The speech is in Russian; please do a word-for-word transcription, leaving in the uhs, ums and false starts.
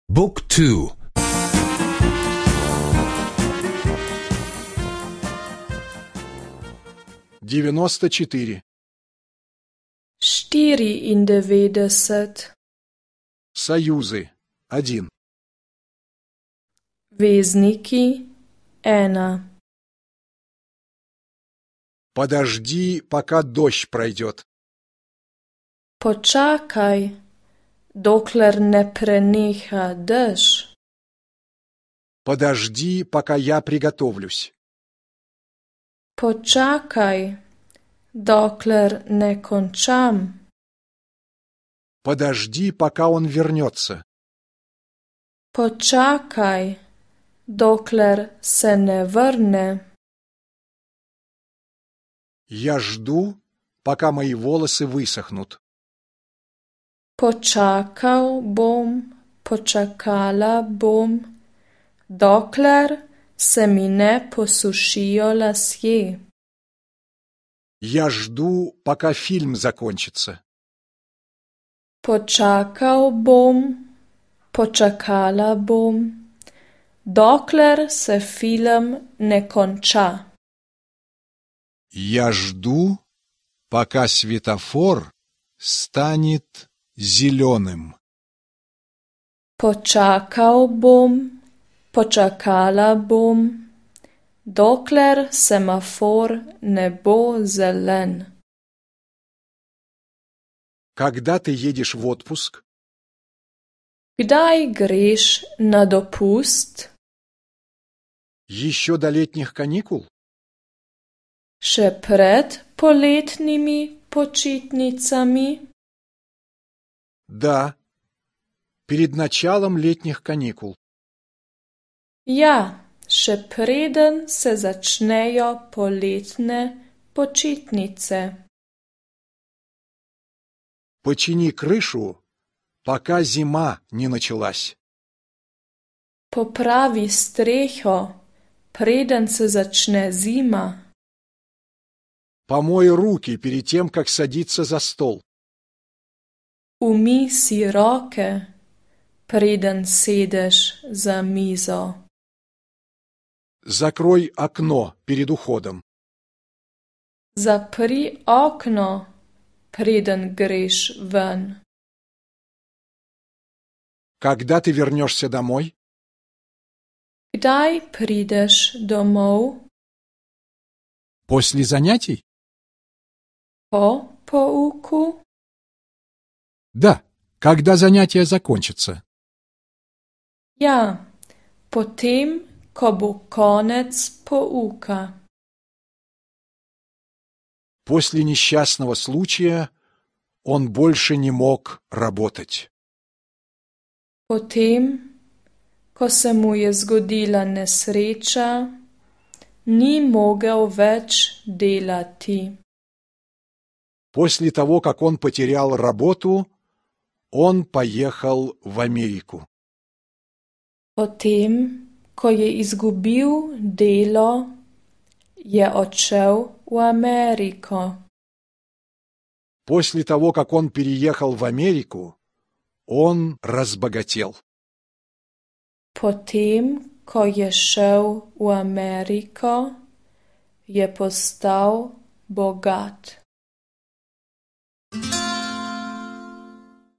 Book two. девяносто четыре. štiriindevetdeset. Союзы. Один. Vezniki. Ena. Подожди, пока дождь пройдет. Počakaj, dokler ne preneha dež. Подожди, пока я приготовлюсь. Počakaj, dokler ne končam. Подожди, пока он вернется. Počakaj, dokler se ne vrne. Я жду, пока мои волосы высохнут. Počakal bom, počakala bom, dokler se mi ne posušijo lasje. Я жду, пока фильм закончится. Počakal bom, počakala bom, dokler se film ne konča. Я жду, пока светофор станет зеленым. Počakal bom, počakala bom, dokler semafor ne bo zelen. Когда ты едешь в отпуск? Kdaj greš na dopust? Еще до летних каникул? Še pred poletnimi počitnicami? Да, перед началом летних каникул. Ja, še preden se začnejo poletne počitnice. Почини крышу, пока зима не началась. Popravi streho, preden se začne zima. Помой руки перед тем, как садиться за стол. Umij si roke, preden sedeš za mizo. Закрой окно перед уходом. Zapri okno, preden greš ven. Когда ты вернешься домой? Kdaj prideš domov? После занятий? Po pouku? Да, когда занятия закончатся. Ja, potem, ko bo konec pouka. После несчастного случая он больше не мог работать. Potem, ko se mu je zgodila nesreča, ni mogel več delati. После того, как он потерял работу, он поехал в Америку. Potem, ko je izgubil delo, je odšel v Ameriko. После того, как он переехал в Америку, он разбогател. Potem, ko je šel v Ameriko, je postal bogat.